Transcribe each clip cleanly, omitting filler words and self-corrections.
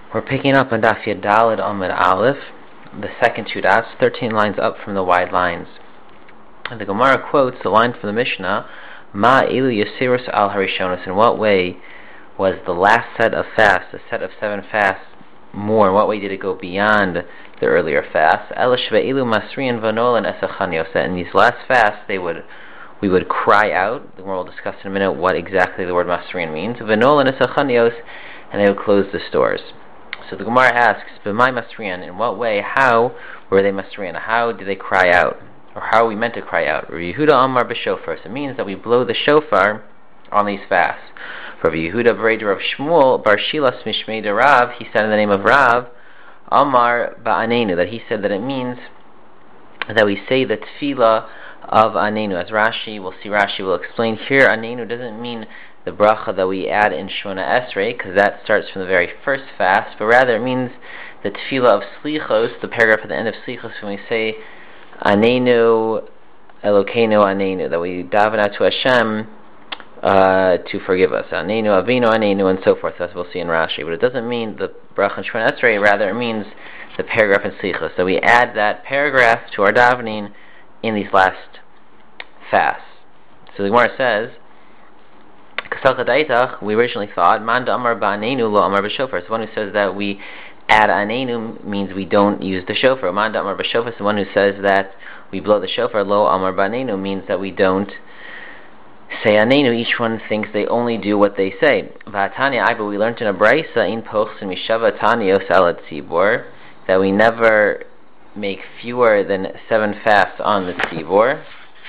We're picking up on Daf Yadalid Amud Aleph, the second two dots, 13 lines up from the wide lines. And the Gemara quotes the line from the Mishnah, Ma ilu yasirus al harishonos. In what way was the last set of fasts, the set of 7 fasts, more? In what way did it go beyond the earlier fasts? Elashve ilu masrian vanolan esachanios. In these last fasts, we would cry out. The Gemara will discuss in a minute what exactly the word masrian means. Vanolan esachanios, and they would close the stores. So the Gemara asks, B'mai masrian, in what way, how were they masrian? How did they cry out? Or how are we meant to cry out? Rav Yehuda Amar b'shofar. So it means that we blow the shofar on these fasts. Rav Yehuda b'reid Rav Shmuel bar Shilas mishmei de Rav, he said in the name of Rav, Amar ba'anenu, that he said that it means that we say the tefillah of anenu. As Rashi, we'll see Rashi will explain here, anenu doesn't mean the bracha that we add in Shmona Esrei, because that starts from the very first fast, but rather it means the tefillah of Slichos, the paragraph at the end of Slichos, when we say Anenu Elokeinu Anenu, that we daven out to Hashem to forgive us. Anenu Avinu Anenu, and so forth, as we'll see in Rashi. But it doesn't mean the bracha in Shmona Esrei, rather it means the paragraph in Slichos. So we add that paragraph to our davening in these last fasts. So the Gemara says, we originally thought, Man Amar Ba'anenu Lo Amar B'Shofar. So one who says that we add Anenu means we don't use the shofar. Man Amar B'Shofar is the one who says that we blow the shofar. Lo Amar Ba'anenu means that we don't say Anenu. Each one thinks they only do what they say. V'atanya, but we learned in a braysa in Pochsin Mishava Tanios Al Tzibor that we never make fewer than 7 fasts on the Tzibor.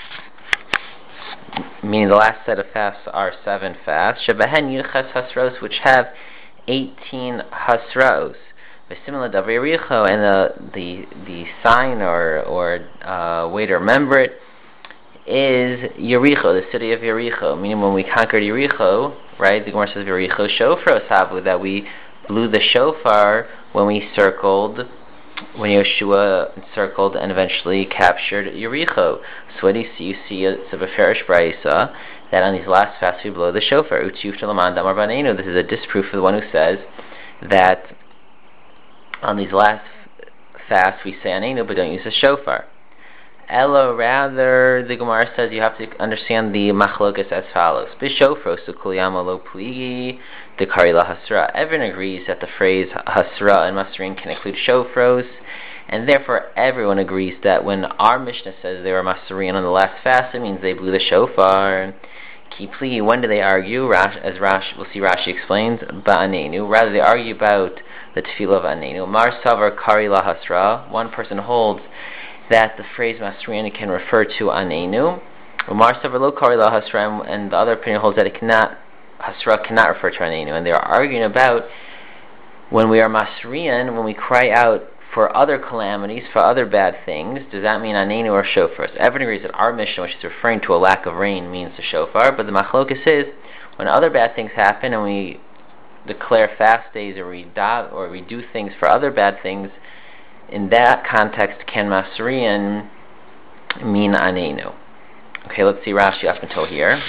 Meaning the last set of fasts are 7 fasts, Shebahen Yuchas Hasros, which have 18 Hasros. Similar to Yericho, and the sign or way to remember it is Yericho, the city of Yericho. Meaning when we conquered Yericho, right? The Gemara says Yericho Shofar Sabu, that we blew the shofar when we circled. When Yeshua encircled and eventually captured Yericho. So what do you see? You see it's a Beferish Brayisa that on these last fasts we blow the shofar. This is a disproof of the one who says that on these last fasts we say Anenu but don't use the shofar. Ella, rather, the Gemara says you have to understand the machlokas as follows. B'shofros u'kuliyama lo pligi dekari la hasra. Everyone agrees that the phrase hasra and masrin can include shofros, and therefore everyone agrees that when our Mishnah says they were masrin on the last fast, it means they blew the shofar. Ki pligi, when do they argue? As we'll see Rashi explains, ba'anenu. Rather, they argue about the tefillah of anenu. Mar savar kari la hasra. One person holds that the phrase masrian can refer to anenu. Umar savar lo kari la hasra, and the other opinion holds that hasra cannot refer to anenu. And they are arguing about when we are masrian, when we cry out for other calamities, for other bad things, does that mean anenu or shofar? So everyone agrees that our Mishnah, which is referring to a lack of rain, means the shofar, but the machlokas is when other bad things happen and we declare fast days or we do things for other bad things, in that context, can masrian mean anenu? Okay, let's see Rashi up until here.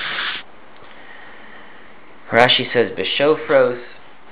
Rashi says, B'shofros,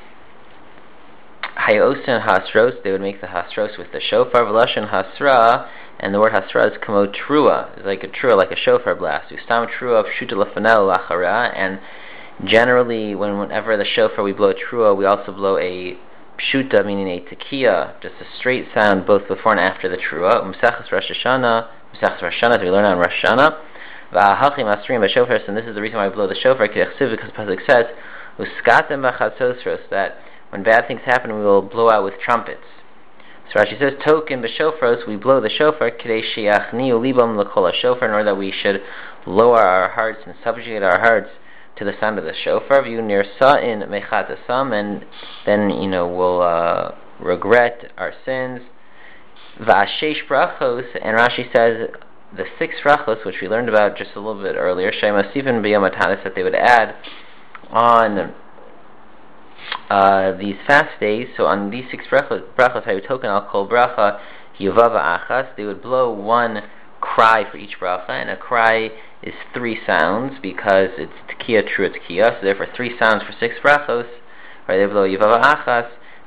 hayosin hasros, they would make the hasros with the shofar, v'lashon hasra, and the word hasra is kamo trua, it's like a trua, like a shofar blast. Ustam trua pshuta lefanel lachara, and generally, whenever the shofar we blow trua, we also blow a pshuta, meaning a tekiya, just a straight sound both before and after the trua. Mesachas Rosh Hashanah, as we learn on Rosh Hashanah. V'ahachim asrim b'shofar, and this is the reason why we blow the shofar, because the Pasuk says, Uskatem b'chatzosros, that when bad things happen, we will blow out with trumpets. So Rashi says, Token b'shofros, we blow the shofar, k'dei she'achniu libam l'kol hashofar, in order that we should lower our hearts and subjugate our hearts to the sound of the shofar. V'yu nirsa in mechatasam, and then we'll regret our sins. V'ashesh brachos, and Rashi says the 6 brachos, which we learned about just a little bit earlier, she'masivin b'yom hatanis, that they would add on these fast days. So on these 6 brachos, hayutoken al kol bracha yuvava achas, they would blow one cry for each bracha, and a cry is 3 sounds because it's tekiya, trua, tekiya, so therefore 3 sounds for 6 brachos. Right, they blow yivava achas,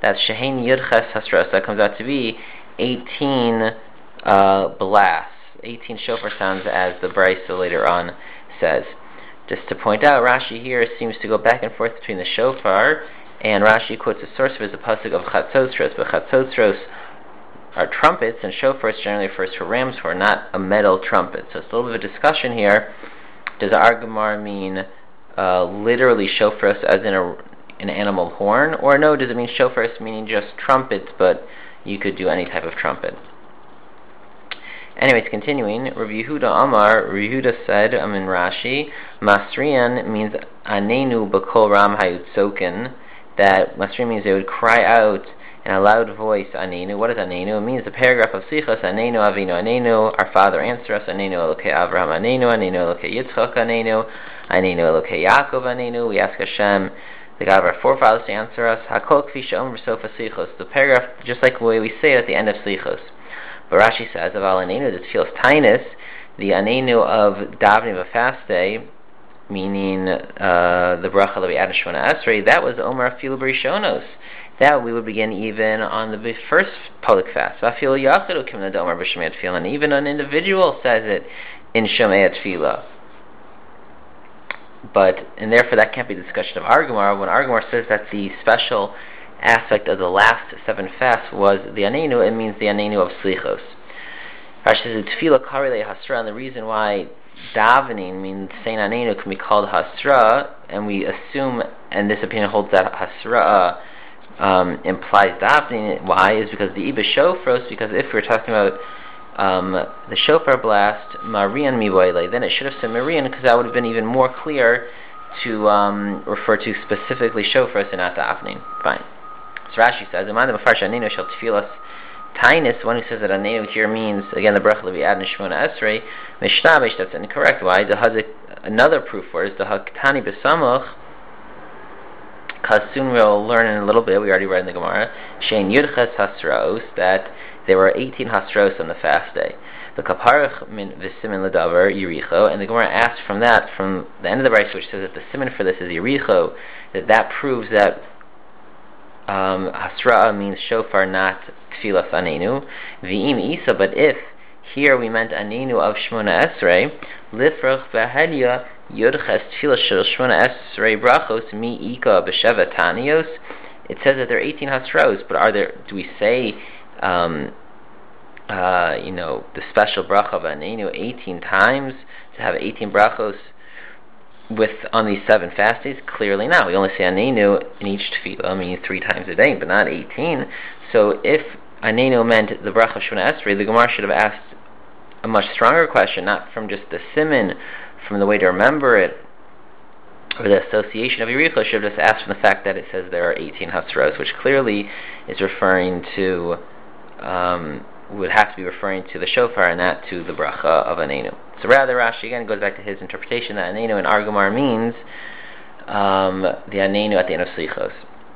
That's Shehen Yudches Hasros. That comes out to be 18 blasts, 18 shofar sounds, as the Brisa later on says. Just to point out, Rashi here seems to go back and forth between the shofar, and Rashi quotes a source of it as a pasuk of Chatzotros, but Chatzotros are trumpets, and shofars generally refers to ram's horn, not a metal trumpet. So it's a little bit of a discussion here. Does Argamar mean literally shofars as in an animal horn, or no, does it mean shofars meaning just trumpets, but you could do any type of trumpet? Anyways, continuing, Rav Yehuda Amar, Rav Yehuda said, in Rashi, Masrian means Anenu B'kol Ram Hayutzoken, that Masrian means they would cry out in a loud voice, Anenu. What is Anenu? It means the paragraph of Sichos, Anenu Avinu Anenu, our Father answer us, Anenu Elokei Avraham Anenu, Anenu Elokei Yitzchak Anenu, Anenu Elokei Yaakov Anenu. We ask Hashem, the God of our forefathers, to answer us. Hakol Kfi She'omer Sofa Sichos. The paragraph, just like the way we say it at the end of Sichos. But Rashi says, of Al Anenu, this feels tinus, the Anenu of davening of a fast day, meaning the bracha that we add in Shemona Esrei, that was Omer Afilu B'Rishonos. That we would begin even on the first public fast. And even an individual says it in Shomei Tefillah. And therefore that can't be the discussion of Argamar. When Argamar says that the special aspect of the last 7 fasts was the Anenu, it means the Anenu of Slichos. Rashi says, Tefillah Karile Hasra, and the reason why davening means saying Anenu can be called Hasra, and we assume, and this opinion holds that Hasra implies davening. Why? Is because the Iba Shofros, because if we're talking about the shofar blast, Marian Miboile, then it should have said Marian, because that would have been even more clear to refer to specifically shofars and not davening. Fine. So Rashi says, Amanda Mafarsh Anenu shall Tfilas Tainus, one who says that Anenu here means, again, the bracha that we add in Shemona Esrei, Mishtabish, that's incorrect. Why? The Hazik, another proof for it is the Haktani B'Samuch, because soon we'll learn in a little bit, we already read in the Gemara, Shein Yudches Hasros, that there were 18 Hasros on the fast day. The Kaparach min V'Simin L'Davar Yericho, and the Gemara asks from that, from the end of the Brisa, which says that the Simin for this is Yericho, that proves that Hasra means shofar, not Tfilas Anenu. V'im Isa, but if here we meant Anenu of Shemona Esrei, Lifrach V'Hadya Yodches Tfilas Shel Shemona Esrei Brachos Mi Ika B'Sheva Tanios. It says that there are 18 Hasros, but do we say the special bracha of Anenu 18 times, to have 18 brachos on these 7 fast days? Clearly not. We only say Anenu in each tefillah, meaning 3 times a day, but not 18. So if Anenu meant the bracha of Shemona Esrei, the Gemara should have asked a much stronger question, not from just the siman, from the way to remember it, or the association of Yericho. Should have just asked from the fact that it says there are 18 Hasros, which clearly is referring to, would have to be referring to the shofar and not to the bracha of Anenu. So rather, Rashi again goes back to his interpretation that Anenu in Argamar means the Anenu at the end of Slichos.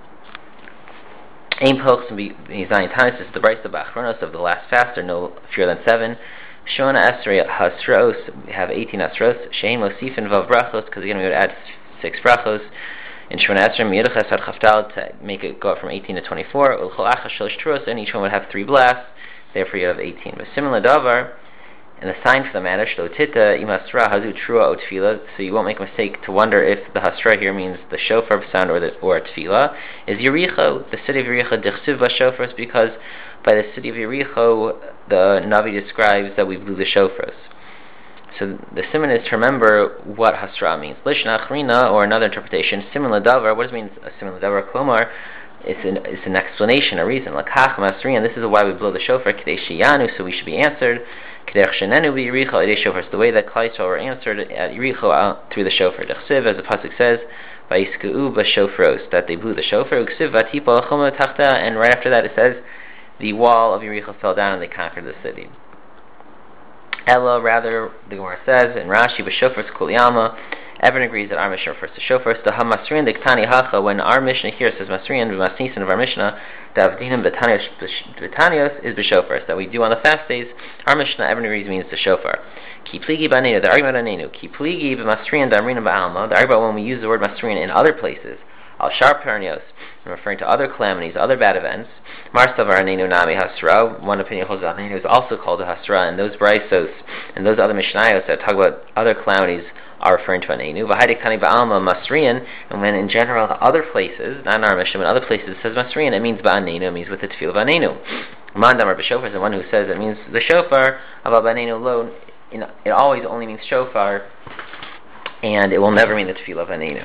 Ein Pochs Zayin Tanis is the Brisa Bachronos of the last fast, or no fewer than 7. Shona Esrei Hasros, we have 18 Hasros. Shein Mosifin Vav Brachos, because again we would add 6 brachos. In Shemona Esrei Miyudches Ad Chaftal, to make it go up from 18 to 24. Ulchol Achas Shalosh Truos, and each one would have 3 blasts. Therefore you have 18. But similar davar, and the sign for the matter, Shlo Tita Imasra Hazu Trua O Tefillah, so you won't make a mistake to wonder if the Hasra here means the shofar sound or Tefillah, is Yericho, the city of Yericho, Dichsiv Bashofars, because by the city of Yericho, the Navi describes that we blew the shofars. So the siman is to remember what Hasra means. Lishna Achrina, or another interpretation, similar davar. What does it mean, a similar davar? Klomar, it's an explanation, a reason. Lakach Masriyan, this is why we blow the shofar, K'dei Sheyanu, so we should be answered. K'dei Shenenu B'Yericho Edei Shofar, it's the way that Klal Yisrael were answered at Yericho through the shofar. Dechsiv, as the pasuk says, Vayisku'u B'Shofros, that they blew the shofar. Uksiv Vatipa L'Choma Tachta, and right after that it says, the wall of Yericho fell down and they conquered the city. Ella, rather, the Gemara says in Rashi, B'Shofars Kuliyama, everyone agrees that our Mishnah refers to shofars. The Hamasrian the Ktani Hacha, when our Mishnah here says Masrian B'Masnisin of our Mishnah, the Avdinim B'Tanios is B'Shofars, that we do on the fast days. Our Mishnah, everyone agrees, means the shofar. Ki Pligi B'Anenu, the argument on Anenu. Ki Pligi B'Masrian D'Amrina Ba'alma, the argument when we use the word Masrian in other places. Al Shar Pernios, referring to other calamities, other bad events. Marsavar Anenu Nami Hasra, one opinion holds that Anenu is also called a Hasra, and those Braisos and those other Mishnayos that talk about other calamities are referring to Anenu. V'haidikani Ba'alma Masriyan, and when in general the other places, not in our Mishnah, but other places it says Masriyan, it means Ba'anenu, it means with the tefillah of Anenu. Mandamar B'shofar is the one who says it means the shofar of Ba'anenu alone. It always only means shofar, and it will never mean the tefillah of Anenu.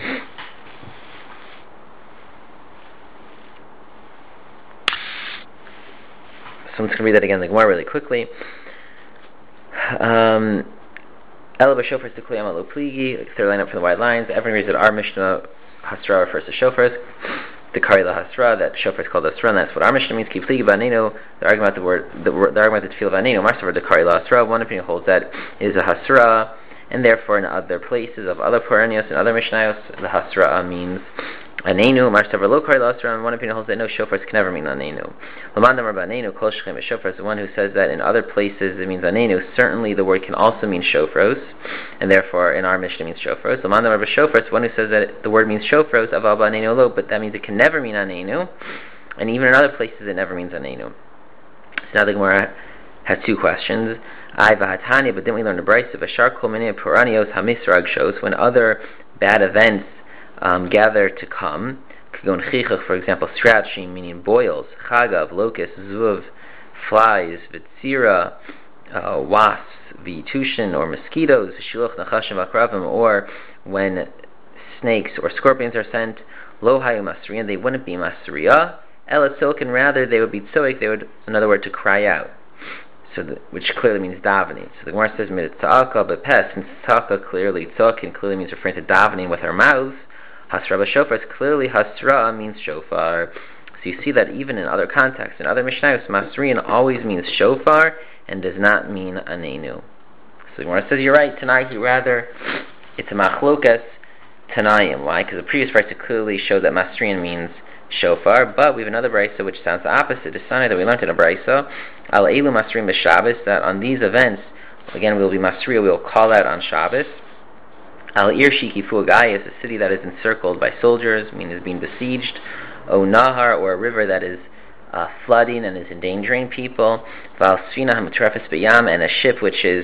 So I'm just going to read that again, the Gemara really quickly. Ela b'shofar sikli amal lo pligi, third line up from the wide lines. Everyone reads that our Mishnah Hasra refers to shofars. The Kari la Hasra, that shofar is called Hasra, and that's what our Mishnah means. Ki pligi b'anenu, the argument about the argument that tefillah of Anenu. Marsavar the Kari la Hasra, one opinion holds that it is a Hasra, and therefore in other places of other Puranios and other Mishnayos, the Hasra means Anenu. Marsavar lo Kari la Hasra, and one opinion holds that no shofars can never mean Anenu. Lamandamar b'anenu kol shechem shofar is the one who says that in other places it means Anenu. Certainly the word can also mean shofros, and therefore in our Mishnah means shofros. Lamandamar b'shofar is the one who says that the word means shofros, aval b'anenu lo, but that means it can never mean Anenu, and even in other places it never means Anenu. So now the Gemara has two questions. I v'hatanya, but didn't we learn the Brayso of Ashar kol minei Puranios hamisrag shows, when other bad events gather to come, for example, scratching, meaning boils, chagav, locusts, zuv, flies, vitzira, wasps, vitushin, or mosquitoes, shiluch, nachashim, akravim, or when snakes or scorpions are sent, lo hayu masriyan, they wouldn't be masriya, ela silkin, rather they would be tzoik, they would, another word, to cry out. So, which clearly means davening. So the Gemara says, tza'aka b'peh, since tza'aka clearly, tza'akin clearly means referring to davening with our mouths, Hasra b'shofar is clearly Hasra means shofar. So you see that even in other contexts, in other Mishnayos, Masriyan always means shofar and does not mean Anenu. So the Gemara says, you're right, Tanai, rather, it's a machlokas Tanayim. Why? Because the previous Brayso clearly showed that Masriyan means shofar, but we have another Brayso which sounds the opposite. The Sunday that we learned in a Brayso, Al Eilu Masriyan b'Shabbos, that on these events, again, we will be Masriya, we will call out on Shabbos. Al Irshi Kifu Agai is a city that is encircled by soldiers, meaning is being besieged. O Nahar, or a river that is flooding and is endangering people. Val Sfina Hamatrefes B'Yam, and a ship which is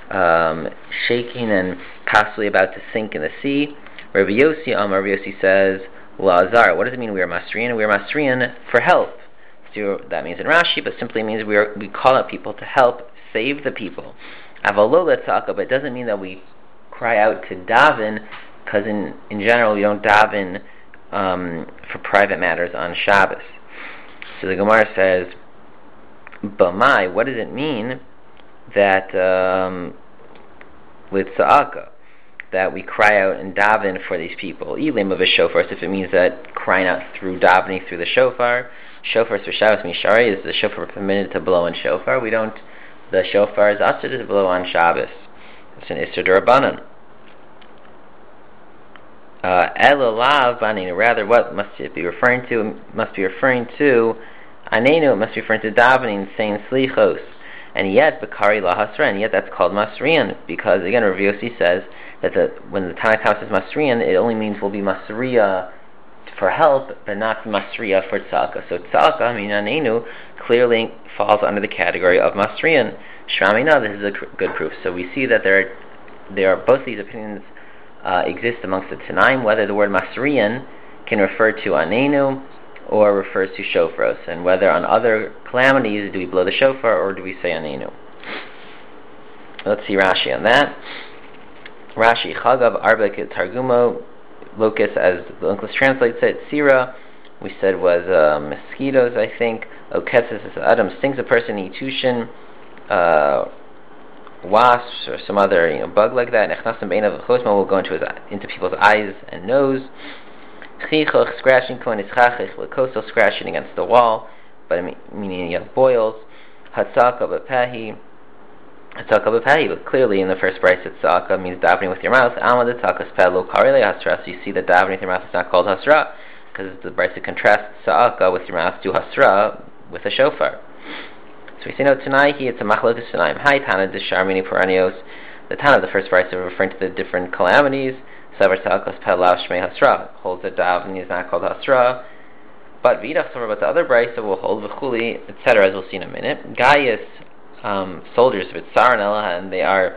shaking and possibly about to sink in the sea. Rabbi Yossi says, Lazar, what does it mean we are Masriyan? We are Masriyan for help. So that means in Rashi, but simply means we call out people to help save the people. Avalo Letzaka, but it doesn't mean that we cry out to daven, because in general we don't daven for private matters on Shabbos. So the Gemara says, Bamai, what does it mean that with Tza'aka, that we cry out and daven for these people? Ilim of a shofar, so if it means that crying out through davening through the shofar, shofar for Shabbos Mishari, is the shofar permitted to blow in shofar? The shofar is asur to blow on Shabbos. It's an Isser D'Rabbanan. Elalav Anenu, rather, what must it be referring to? It must be referring to Anenu, it must be referring to davening, saying Slichos. And yet, Bakari La Hasra, and yet that's called Masriyan, because again, Rav Yossi says that when the Tanakh says Masriyan, it only means we'll be Masriya for help, but not Masriya for Tzaka. So Tzaka, I mean Anenu, clearly falls under the category of Masriyan. Shramina, this is a good proof. So we see that there are both these opinions exist amongst the Tanaim, whether the word Masriyan can refer to Anenu or refers to shofros, and whether on other calamities do we blow the shofar or do we say Anenu. Let's see Rashi on that. Rashi, Chagav Arba Targumo, locus as the English translates it, Sira, we said was mosquitoes, I think. Oketsis is Adam, stings a person, Itushin, wasps or some other bug like that. Nechnasim beinav chosma will go into people's eyes and nose. Chichoch, scratching, koinischachich, lekosel, scratching against the wall, but meaning you have boils. Hatzaka b'pehi, but clearly in the first Brayso, tzaka means davening with your mouth. Alma de tzakas peh lo karile hasra, so you see that davening with your mouth is not called hasra, because the Brayso contrasts tzaka with your mouth to hasra with a shofar. So we say no, tonight it's a machlokas tanaim. Hi Tana de Sharmini Puranios. The Tana of the first Brayso referring to the different calamities. Sever Talkos Pelav Shmei Hasra holds that davening is not called Hasra. But V'idach Somer, but the other brisa will hold V'chuli, etc., as we'll see in a minute. Gaius, soldiers of Tsar and Elaha, and they are,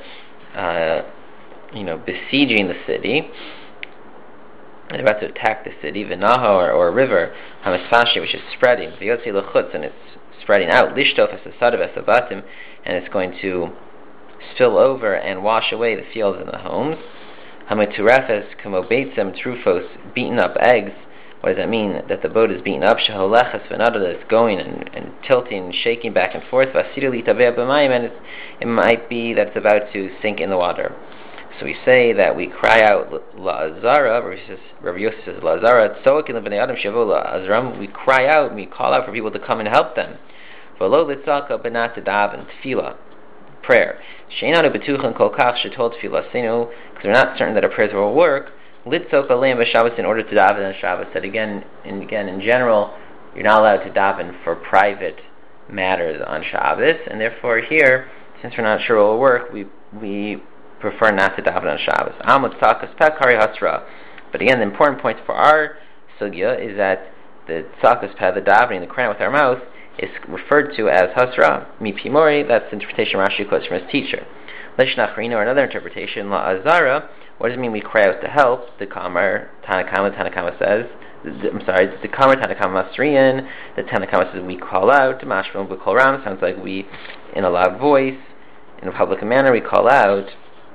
besieging the city. They're about to attack the city. V'naho, or a river, Hamasfashi, which is spreading. V'yotzi L'chutz, and it's spreading out. Lishtof Esasadav Esabatim, and it's going to spill over and wash away the fields and the homes. Hamaturefes Kamobeitzem Trufos, beaten up eggs. What does that mean? That the boat is beaten up. Sheholeches v'nada, that it's going and tilting and shaking back and forth. V'asiru litabeh b'mayim, and it might be that it's about to sink in the water. So we say that we cry out la'azara. Rabbi Yosef says la'azara. Tzoakin l'bnei adam shevo la'azram. We cry out, we call out for people to come and help them. V'lo litzaka, but not to daven tefillah, prayer. Sheinanu betuchen kol kach shetol tefillah sinu, because we're not certain that our prayers will work. Litzok aleim b'Shabbos, in order to daven on Shabbos. That again, in general, you're not allowed to daven for private matters on Shabbos, and therefore here, since we're not sure what will work, we prefer not to daven on Shabbos. Amot tzakas peh hasra. But again, the important point for our sugya is that the tzakas peh, the davening, the crying with our mouth, is referred to as hasra. Mi pimori, that's the interpretation Rashi quotes from his teacher. Lishnachrino, or another interpretation, la'azara. What does it mean we cry out to help? The Kamar Tanakama says, the Kamar Tanakama Masriyan, the Tanakama says we call out, Mashram B'Kol Ram, sounds like we, in a loud voice, in a public manner, we call out.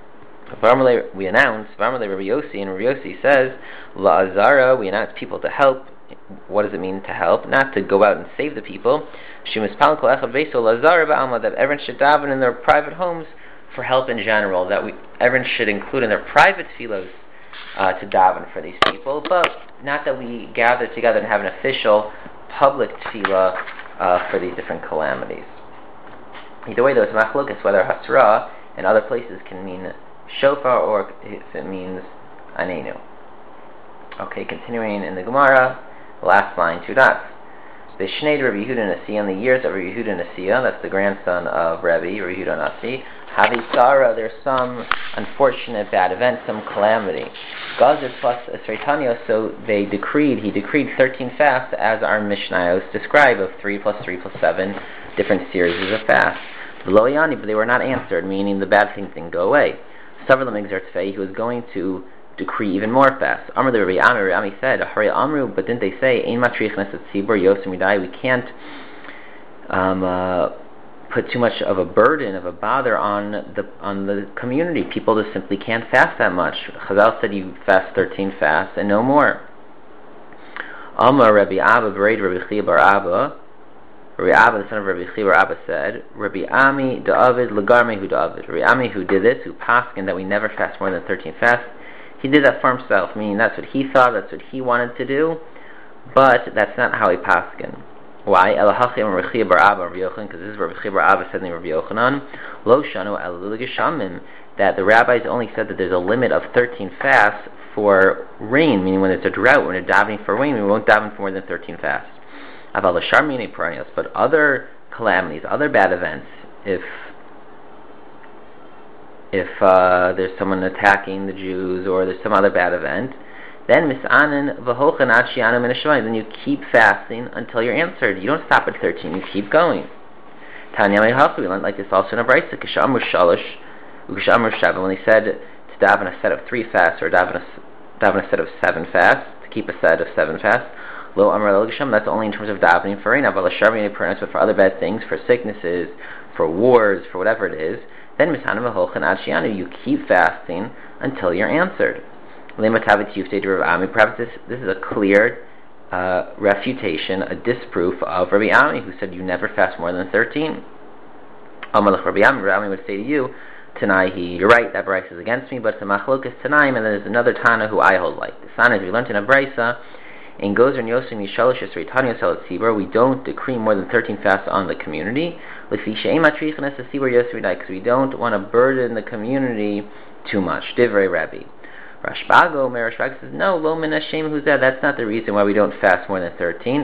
We announce, Varmale Rabbi Yossi, and Rabbi Yossi says, La'azara, we announce people to help. What does it mean to help? Not to go out and save the people. Shemuspal Kol Echad Veiso La'azara Ba'alma, that everyone should daven in their private homes for help in general, that everyone should include in their private tefillos to daven for these people, but not that we gather together and have an official public tefillah for these different calamities. Either way, there's machlokas whether hasra in other places can mean shofar or if it means anenu. Okay, continuing in the Gemara, last line, 2 dots. The Shnei Rabbi Yehuda Nasi, in the years of Rabbi Yehuda Nasi, that's the grandson of Rabbi Yehuda Nasi, Havisara, there's some unfortunate bad event, some calamity. Gazir plus Esreitanya, so he decreed 13 fasts, as our Mishnayos describe, of 3 plus 3 plus 7 different series of fasts. V'lo, but they were not answered, meaning the bad things didn't go away. Several of them exerted, he was going to decree even more fasts. Amr the Rabbi Ami said, Hari Amru, but didn't they say, Ein matrichnes et tzibur yosem midai, we can't put too much of a burden, of a bother on the community. People just simply can't fast that much. Chazal said you fast 13 fasts and no more. Amar Rabbi Abba Bered Rabbi Chia bar Abba. Rabbi Abba, the son of Rabbi Chia bar Abba, said, Rabbi Ami Da'avid Lagarme Hu Da'avid. Rabbi Ami, who did this, who paskined that we never fast more than 13 fasts, he did that for himself, meaning that's what he thought, that's what he wanted to do, but that's not how he paskined. Why? Because this is Rabbi Chia bar Abba said in Rabbi Yochanan, Lo shanu elu l'geshamim, that the rabbis only said that there's a limit of 13 fasts for rain, meaning when it's a drought, when we're davening for rain, we won't daven for more than 13 fasts. But other calamities, other bad events, if there's someone attacking the Jews or there's some other bad event, then mis'anin v'hochen ad shi'anu min hashamayim, then you keep fasting until you're answered. You don't stop at 13, you keep going. Tanya me'hachu, we learned like this also in a brayso, k'shamru shalosh, u'k'shamru sheva, when they said to daven a set of 3 fasts or daven a set of 7 fasts, to keep a set of 7 fasts, lo amar lo gesham, that's only in terms of davening for rain, but for other bad things, for sicknesses, for wars, for whatever it is, then mis'anin v'hochen ad shi'anu, you keep fasting until you're answered. Perhaps this is a clear refutation, a disproof of Rabbi Ami, who said you never fast more than 13. Rabbi Ami would say to you, Tanai, you're right, that brisa is against me, but it's a machlokas Tanaim, and then there's another Tana who I hold like. The Tana, we learned in a brisa, in Gozer and Yosem Yishalosh Yisrei Tanya Salat Tzibur, we don't decree more than 13 fasts on the community, because we don't want to burden the community too much. Divrei Rabbi. Rashbago, Rashbag says, no, lo min Hashem huzeh, that's not the reason why we don't fast more than 13.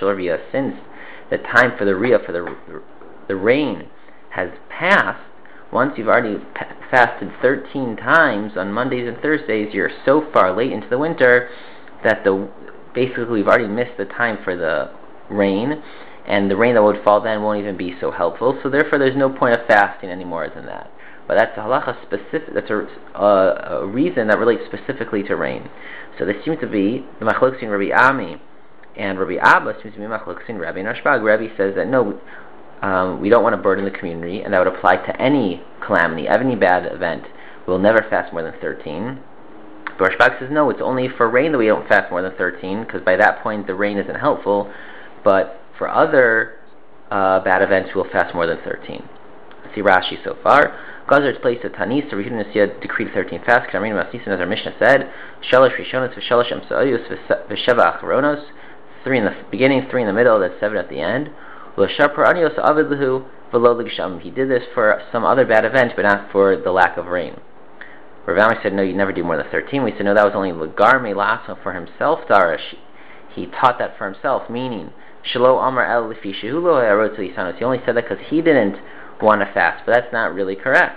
Since the time for the Riyah, for the rain has passed, Once you've already fasted 13 times on Mondays and Thursdays, you're so far late into the winter that basically we've already missed the time for the rain, and the rain that would fall then won't even be so helpful. So therefore, there's no point of fasting any more than that. But that's a halacha specific. That's a reason that relates specifically to rain. So this seems to be the machlokes in Rabbi Ami and Rabbi Abba seems to be machlokes in Rabbi and Rashbag. Rabbi says that no, we don't want to burden the community, and that would apply to any calamity, any bad event. We'll never fast more than 13. But Rashbag says no, it's only for rain that we don't fast more than 13, because by that point the rain isn't helpful. But for other bad events, we'll fast more than 13. See Rashi so far. Gazer's place at Tanis, the Rishon Nesiya decreed 13 fast. K'Amrin Masnisin, as our Mishnah said, Shalosh Rishonos v'Shalosh Emsa'ayus v'Sheva Acharonos, 3 in the beginning, 3 in the middle, that's 7 at the end. L'Shapar Anios Avid Lahu v'Lo L'Gsham. He did this for some other bad event, but not for the lack of rain. Rav Ami said, no, you never do more than 13. We said, no, that was only L'Gar Me'Laso for himself, Darish. He taught that for himself, meaning Shelo Amar El Lifi Shehulo Ha'arot Lisanos. He only said that because he didn't want to fast, but that's not really correct.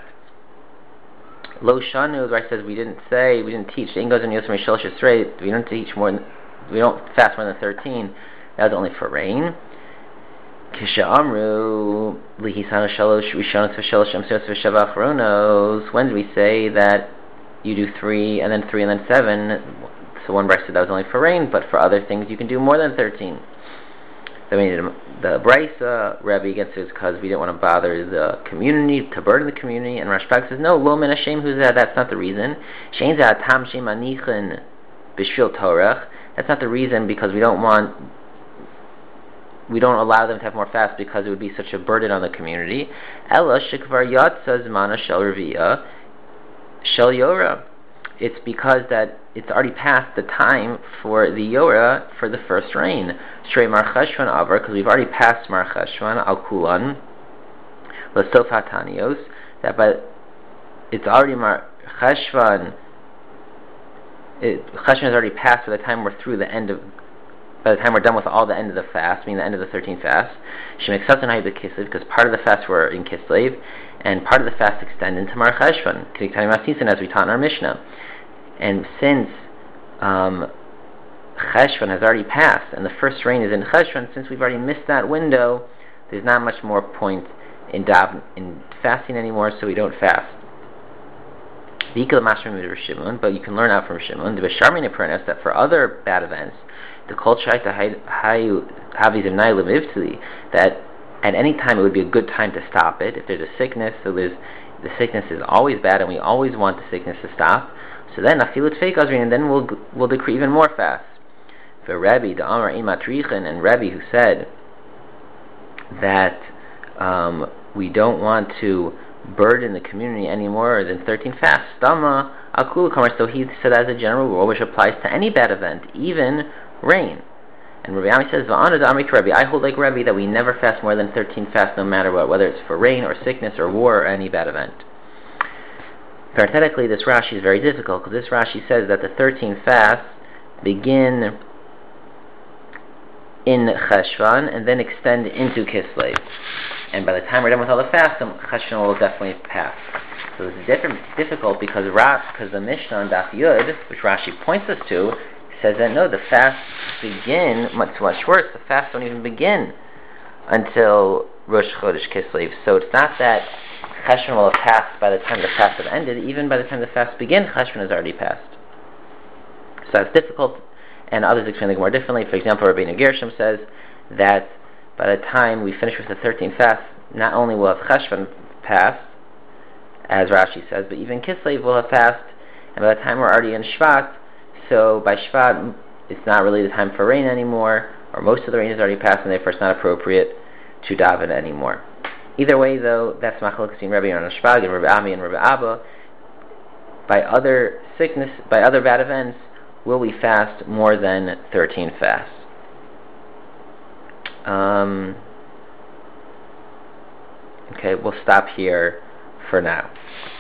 Lo Shanu, where it says we didn't teach. We don't teach more than, we don't fast more than 13. That was only for rain. Kisha Amru Lihisanu Shalosh Rishonos v'Shalosh Emsos v'Sheva Achronos. When do we say that you do 3 and then 3 and then 7? So one Bryce said that was only for rain, but for other things you can do more than 13. So we needed the Brisa Rebbe against it because we didn't want to bother the community, to burden the community, and Rashbag says, no, lo min Hashem who's that's not the reason. Shein zeh tam shem anichin b'shvil torach. That's not the reason, because we don't allow them to have more fast because it would be such a burden on the community. Ella shekvar yatsa zmana shel revia shel yora. It's because that it's already past the time for the Yorah for the first rain. Shrei Mar Cheshvan Avar, because we've already passed Mar Cheshvan Al Kulan L'Sof Hatanios. It's already Mar Cheshvan. Cheshvan is already passed by the time we're through the end of. By the time we're done with all the end of the fast, meaning the end of the 13th fast, Shemeksatzon Hayib Kislev, because part of the fast we're in Kislev, and part of the fast extend into Mar Cheshvan, K'Niktani Masnisin, as we taught in our Mishnah. And since Cheshvan has already passed, and the first rain is in Cheshvan, since we've already missed that window, there's not much more point in fasting anymore, so we don't fast. But you can learn out from Shimon, that for other bad events, the culture that at any time it would be a good time to stop it. If there's a sickness, the sickness is always bad, and we always want the sickness to stop. So then, and then we'll decree even more fast. For Rabbi, the Amar Imatrichin, and Rabbi who said that we don't want to burden the community any more than 13 fasts. Stama Akulu Kamar. So he said as a general rule, which applies to any bad event, even rain. And Rabbi Ami says, Rabbi, I hold like Rabbi that we never fast more than 13 fasts, no matter what, whether it's for rain or sickness or war or any bad event. Parenthetically, this Rashi is very difficult, because this Rashi says that the 13 fasts begin in Cheshvan and then extend into Kislev. And by the time we're done with all the fasts, Cheshvan will definitely pass. So this is difficult because the Mishnah on Daf Yud, which Rashi points us to, says that no, the fasts begin much worse. The fasts don't even begin until Rosh Chodesh Kislev. So it's not that Cheshvan will have passed by the time the fast has ended. Even by the time the fast begins, Cheshvan has already passed. So that's difficult, and others explain it more differently. For example, Rabbeinu Gershom says that by the time we finish with the 13th fast, not only will have Cheshvan passed, as Rashi says, but even Kislev will have passed, and by the time we're already in Shvat, so by Shvat, it's not really the time for rain anymore, or most of the rain is already passed, and therefore it's not appropriate to daven anymore. Either way, though, that's machlokes between Rabbi Rashbag and Rabbi Ami and Rabbi Abba. By other bad events, will we fast more than 13 fasts? Okay, we'll stop here for now.